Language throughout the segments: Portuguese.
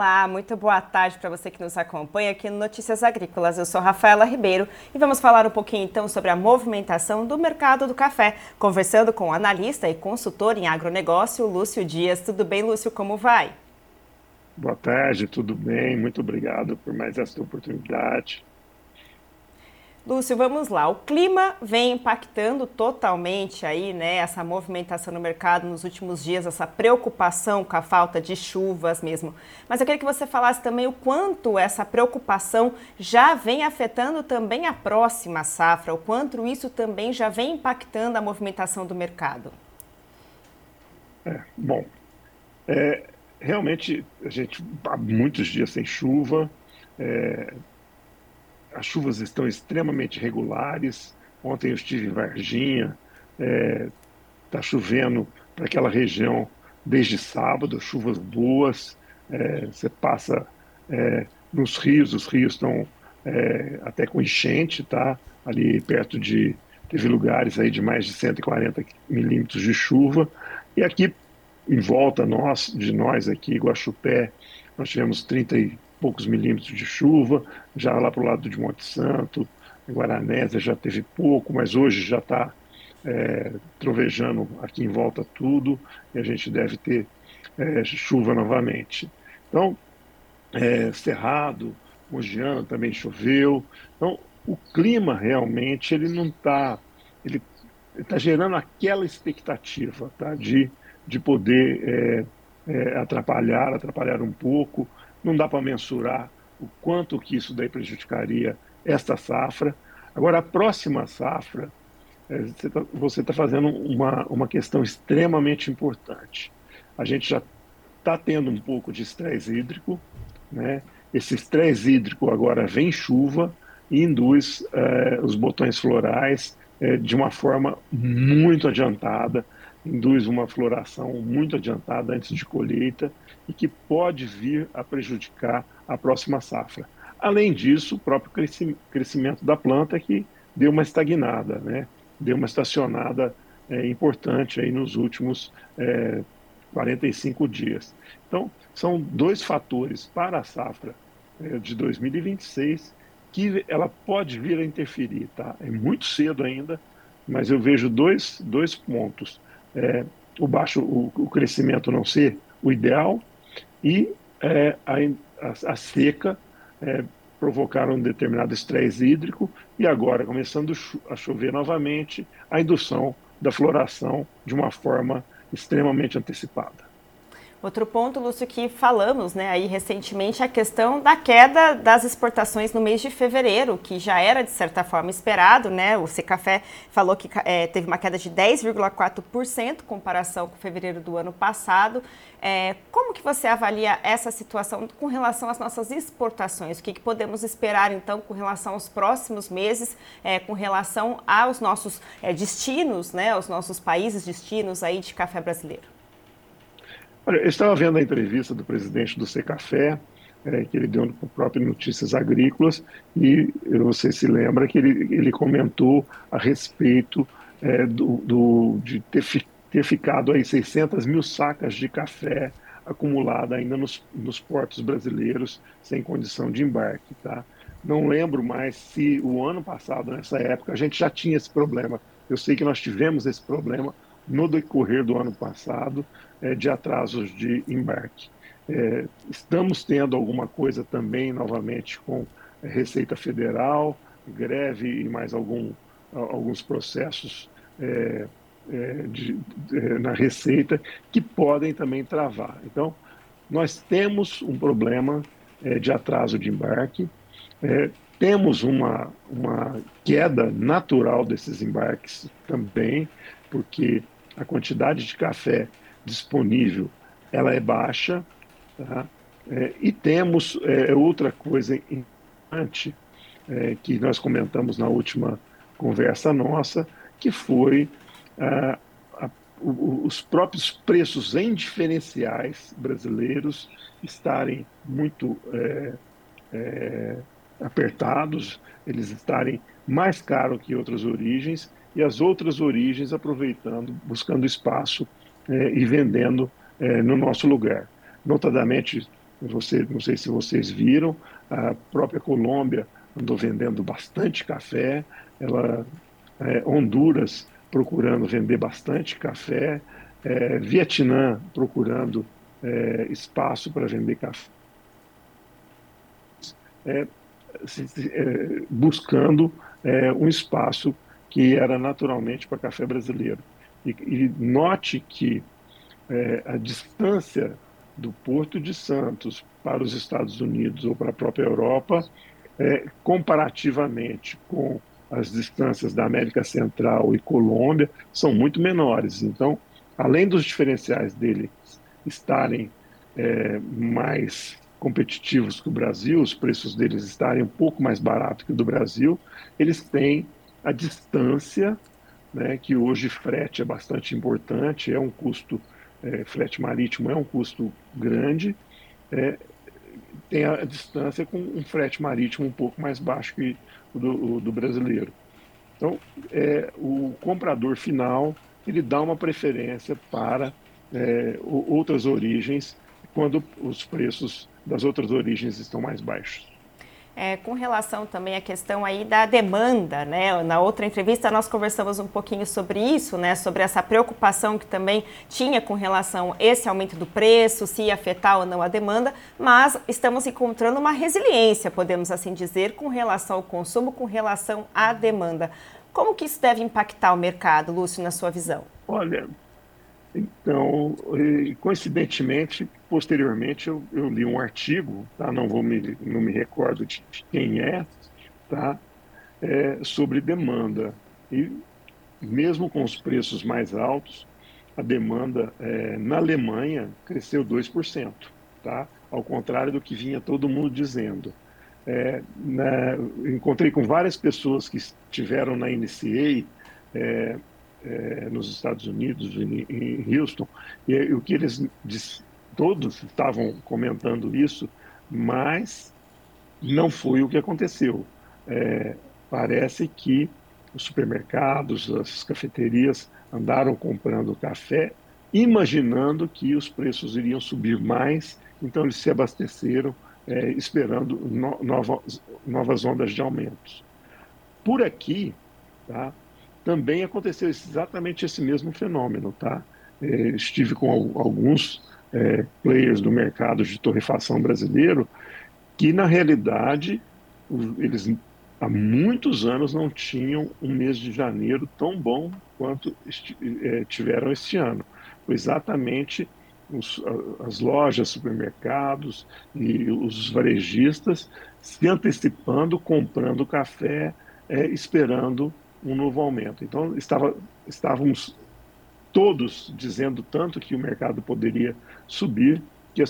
Olá, muito boa tarde para você que nos acompanha aqui no Notícias Agrícolas. Eu sou Rafaela Ribeiro e vamos falar um pouquinho então sobre a movimentação do mercado do café, conversando com o analista e consultor em agronegócio, Lúcio Dias. Tudo bem, Lúcio? Como vai? Boa tarde, tudo bem? Muito obrigado por mais essa oportunidade. Lúcio, vamos lá. O clima vem impactando totalmente aí, né, essa movimentação no mercado nos últimos dias, essa preocupação com a falta de chuvas mesmo. Mas eu queria que você falasse também o quanto essa preocupação já vem afetando também a próxima safra, o quanto isso também já vem impactando a movimentação do mercado. Bom, é, realmente a gente há muitos dias sem chuva, é, as chuvas estão extremamente regulares. Ontem eu estive em Varginha, está chovendo para aquela região desde sábado, chuvas boas. Você passa nos rios, os rios estão até com enchente, tá? Ali perto de. Teve lugares aí de mais de 140 milímetros de chuva. E aqui em volta de nós aqui, Guaxupé, nós tivemos 30 e poucos milímetros de chuva, já lá para o lado de Monte Santo, Guaranésia já teve pouco, mas hoje já está trovejando aqui em volta tudo, e a gente deve ter chuva novamente. Então, Cerrado, Mogiana também choveu. Então, o clima realmente ele está gerando aquela expectativa, tá, de poder atrapalhar um pouco. Não dá para mensurar o quanto que isso daí prejudicaria esta safra. Agora, a próxima safra, você tá fazendo uma questão extremamente importante. A gente já está tendo um pouco de estresse hídrico, né? Esse estresse hídrico agora vem chuva e induz os botões florais de uma forma muito adiantada, induz uma floração muito adiantada antes de colheita e que pode vir a prejudicar a próxima safra. Além disso, o próprio crescimento da planta que deu uma estagnada, né? Deu uma estacionada importante aí nos últimos 45 dias. Então, são dois fatores para a safra de 2026 que ela pode vir a interferir, tá? É muito cedo ainda, mas eu vejo dois pontos. É, o crescimento não ser o ideal e a seca é, provocaram um determinado estresse hídrico e agora, começando a chover novamente, a indução da floração de uma forma extremamente antecipada. Outro ponto, Lúcio, que falamos, né, aí recentemente, é a questão da queda das exportações no mês de fevereiro, que já era de certa forma esperado, né? O Secafé falou que teve uma queda de 10,4% em comparação com fevereiro do ano passado. Como que você avalia essa situação com relação às nossas exportações? O que podemos esperar então com relação aos próximos meses, com relação aos nossos destinos, né, aos nossos países destinos aí de café brasileiro? Olha, eu estava vendo a entrevista do presidente do Secafé, que ele deu no próprio Notícias Agrícolas, e você se lembra que ele comentou a respeito de ter ficado aí 600 mil sacas de café acumulada ainda nos portos brasileiros sem condição de embarque, tá? Não lembro mais se o ano passado, nessa época, a gente já tinha esse problema. Eu sei que nós tivemos esse problema no decorrer do ano passado, de atrasos de embarque. Estamos tendo alguma coisa também, novamente, com Receita Federal, greve e mais alguns processos na Receita que podem também travar. Então, nós temos um problema de atraso de embarque, temos uma queda natural desses embarques também, porque a quantidade de café disponível ela é baixa, tá? E temos outra coisa importante que nós comentamos na última conversa nossa, que foi ah, os próprios preços em diferenciais brasileiros estarem muito apertados, eles estarem mais caros que outras origens e as outras origens aproveitando, buscando espaço e vendendo no nosso lugar. Notadamente, Não sei se vocês viram, a própria Colômbia andou vendendo bastante café, Honduras procurando vender bastante café, Vietnã procurando espaço para vender café, é, buscando um espaço que era naturalmente para café brasileiro. E note que a distância do Porto de Santos para os Estados Unidos ou para a própria Europa, comparativamente com as distâncias da América Central e Colômbia, são muito menores. Então, além dos diferenciais dele estarem mais competitivos que o Brasil, os preços deles estarem um pouco mais baratos que o do Brasil, eles têm a distância, né, que hoje frete é bastante importante, é um custo, frete marítimo é um custo grande, é, tem a distância com um frete marítimo um pouco mais baixo que o do brasileiro. Então, o comprador final ele dá uma preferência para outras origens quando os preços das outras origens estão mais baixos. Com relação também à questão aí da demanda, né? Na outra entrevista nós conversamos um pouquinho sobre isso, né? Sobre essa preocupação que também tinha com relação a esse aumento do preço, se ia afetar ou não a demanda, mas estamos encontrando uma resiliência, podemos assim dizer, com relação ao consumo, com relação à demanda. Como que isso deve impactar o mercado, Lúcio, na sua visão? Olha, então, coincidentemente, posteriormente, eu li um artigo, tá? Não me recordo de quem tá? Sobre demanda. E mesmo com os preços mais altos, a demanda na Alemanha cresceu 2%, tá? Ao contrário do que vinha todo mundo dizendo. Encontrei com várias pessoas que estiveram na NCA, nos Estados Unidos, em Houston, e o que todos estavam comentando isso, mas não foi o que aconteceu. Parece que os supermercados, as cafeterias andaram comprando café, imaginando que os preços iriam subir mais, então eles se abasteceram, esperando novas ondas de aumentos. Por aqui, tá, também aconteceu exatamente esse mesmo fenômeno. Tá? Estive com alguns players do mercado de torrefação brasileiro que, na realidade, eles há muitos anos não tinham um mês de janeiro tão bom quanto tiveram este ano. Foi exatamente as lojas, supermercados e os varejistas se antecipando, comprando café, esperando um novo aumento. Então, estávamos todos dizendo tanto que o mercado poderia subir, que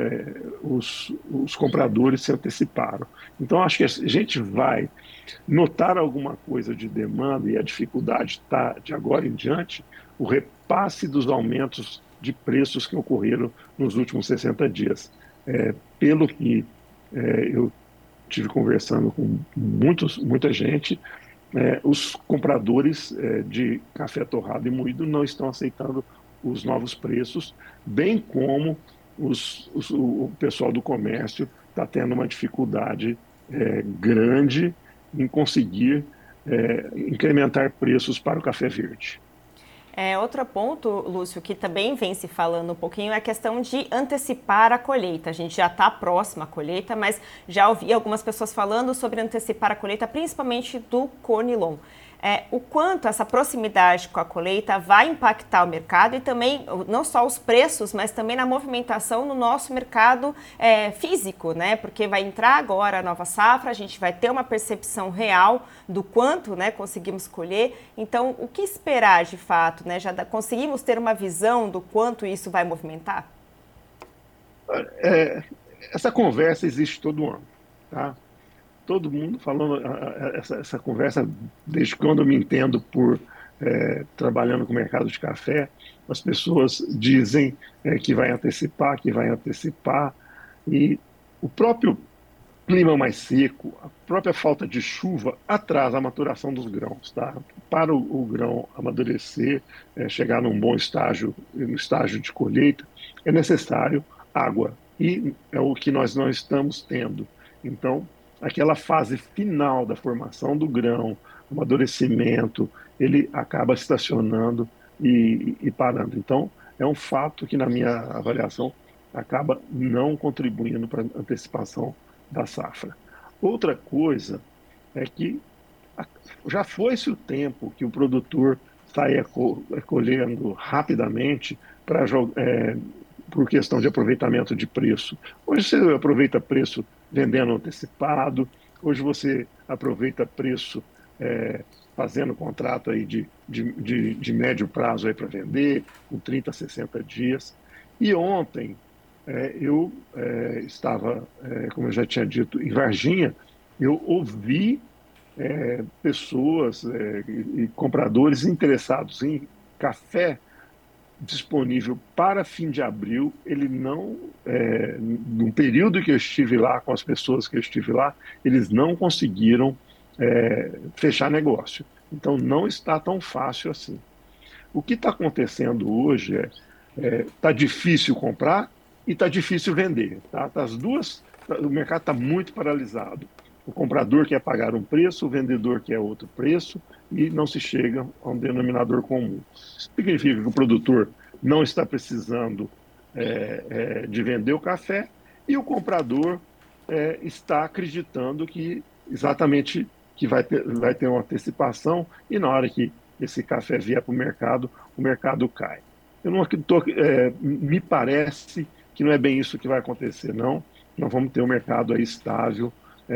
os compradores se anteciparam. Então, acho que a gente vai notar alguma coisa de demanda e a dificuldade está, de agora em diante, o repasse dos aumentos de preços que ocorreram nos últimos 60 dias. Pelo que eu tive conversando com muita gente, os compradores de café torrado e moído não estão aceitando os novos preços, bem como o pessoal do comércio está tendo uma dificuldade grande em conseguir incrementar preços para o café verde. Outro ponto, Lúcio, que também vem se falando um pouquinho é a questão de antecipar a colheita. A gente já está próximo à colheita, mas já ouvi algumas pessoas falando sobre antecipar a colheita, principalmente do Conilon. O quanto essa proximidade com a colheita vai impactar o mercado e também, não só os preços, mas também na movimentação no nosso mercado físico, né? Porque vai entrar agora a nova safra, a gente vai ter uma percepção real do quanto, né, conseguimos colher. Então, o que esperar de fato, né? Já conseguimos ter uma visão do quanto isso vai movimentar? Essa conversa existe todo ano, tá? Todo mundo falando essa conversa, desde quando eu me entendo por trabalhando com o mercado de café, as pessoas dizem que vai antecipar, e o próprio clima mais seco, a própria falta de chuva atrasa a maturação dos grãos, tá? Para o grão amadurecer, chegar num bom estágio, no estágio de colheita, é necessário água. e é o que nós não estamos tendo. Então, aquela fase final da formação do grão, o amadurecimento, ele acaba estacionando e parando. Então, é um fato que, na minha avaliação, acaba não contribuindo para a antecipação da safra. Outra coisa é que já foi-se o tempo que o produtor saia colhendo rapidamente para por questão de aproveitamento de preço. Hoje você aproveita preço vendendo antecipado, hoje você aproveita preço fazendo contrato aí de médio prazo aí para vender, com 30, 60 dias. E ontem eu estava, como eu já tinha dito, em Varginha, eu ouvi pessoas e compradores interessados em café disponível para fim de abril. Ele não, no período que eu estive lá, com as pessoas que eu estive lá, eles não conseguiram fechar negócio. Então não está tão fácil assim. O que está acontecendo hoje tá difícil comprar e está difícil vender. Tá as duas, o mercado está muito paralisado. O comprador quer pagar um preço, o vendedor quer outro preço e não se chega a um denominador comum. Significa que o produtor não está precisando de vender o café e o comprador está acreditando que exatamente que vai ter uma antecipação e na hora que esse café vier para o mercado cai. Eu não tô, me parece que não é bem isso que vai acontecer, não. Nós vamos ter um mercado aí estável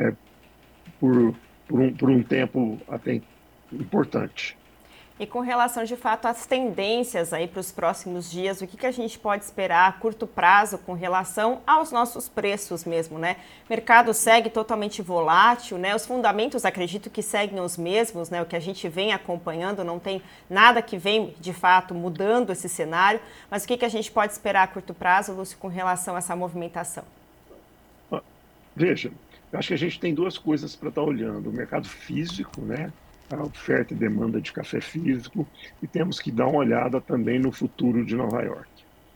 por um tempo até importante. E com relação, de fato, às tendências aí para os próximos dias, o que, que a gente pode esperar a curto prazo com relação aos nossos preços mesmo, né? O mercado segue totalmente volátil, né? Os fundamentos, acredito que seguem os mesmos, né? O que a gente vem acompanhando, não tem nada que vem, de fato, mudando esse cenário. Mas o que, que a gente pode esperar a curto prazo, Lúcio, com relação a essa movimentação? Veja, eu acho que a gente tem duas coisas para estar olhando: o mercado físico, né? A oferta e demanda de café físico, e temos que dar uma olhada também no futuro de Nova York.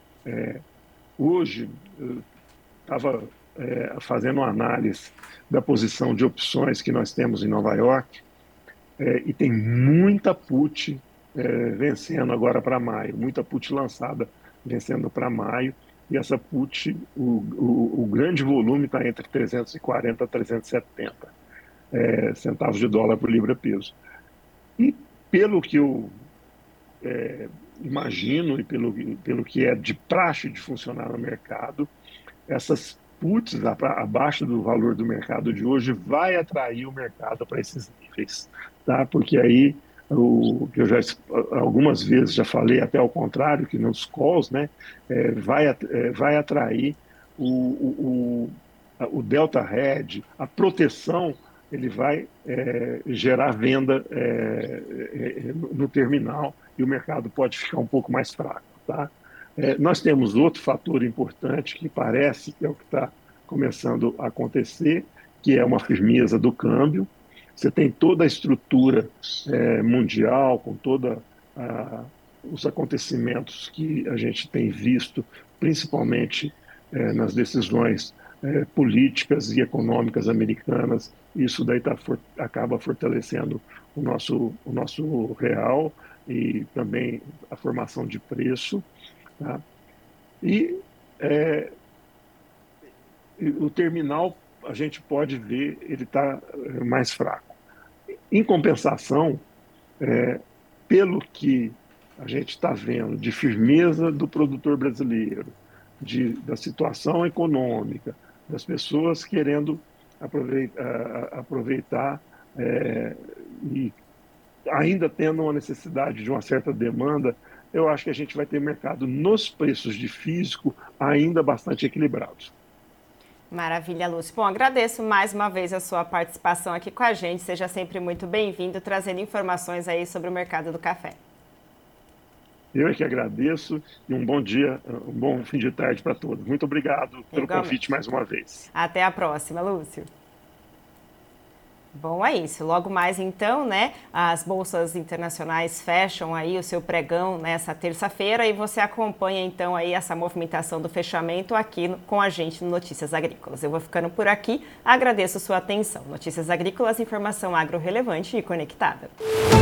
Hoje, eu estava fazendo uma análise da posição de opções que nós temos em Nova York, e tem muita put vencendo agora para maio, muita put lançada vencendo para maio, e essa put, o grande volume está entre 340 a 370 centavos de dólar por libra-peso. E pelo que eu imagino e pelo que é de praxe de funcionar no mercado, essas puts abaixo do valor do mercado de hoje vai atrair o mercado para esses níveis, tá? Porque aí o que eu já algumas vezes já falei até ao contrário, que nos calls, né, vai atrair o delta hedge, a proteção, ele vai gerar venda no terminal e o mercado pode ficar um pouco mais fraco, tá? Nós temos outro fator importante que parece que é o que está começando a acontecer, que é uma firmeza do câmbio. Você tem toda a estrutura mundial, com todos os acontecimentos que a gente tem visto, principalmente nas decisões políticas e econômicas americanas. Isso daí acaba fortalecendo o nosso real e também a formação de preço. Tá? E o terminal, a gente pode ver, ele está mais fraco. Em compensação, pelo que a gente está vendo de firmeza do produtor brasileiro, da situação econômica, das pessoas querendo aproveitar e ainda tendo uma necessidade de uma certa demanda, eu acho que a gente vai ter mercado nos preços de físico ainda bastante equilibrados. Maravilha, Lúcio. Bom, agradeço mais uma vez a sua participação aqui com a gente. Seja sempre muito bem-vindo, trazendo informações aí sobre o mercado do café. Eu é que agradeço e um bom dia, um bom fim de tarde para todos. Muito obrigado pelo convite Igualmente. mais uma vez. Até a próxima, Lúcio. Bom, é isso. Logo mais então, né, as bolsas internacionais fecham aí o seu pregão nessa terça-feira e você acompanha então aí essa movimentação do fechamento aqui com a gente no Notícias Agrícolas. Eu vou ficando por aqui, agradeço sua atenção. Notícias Agrícolas, informação agro relevante e conectada.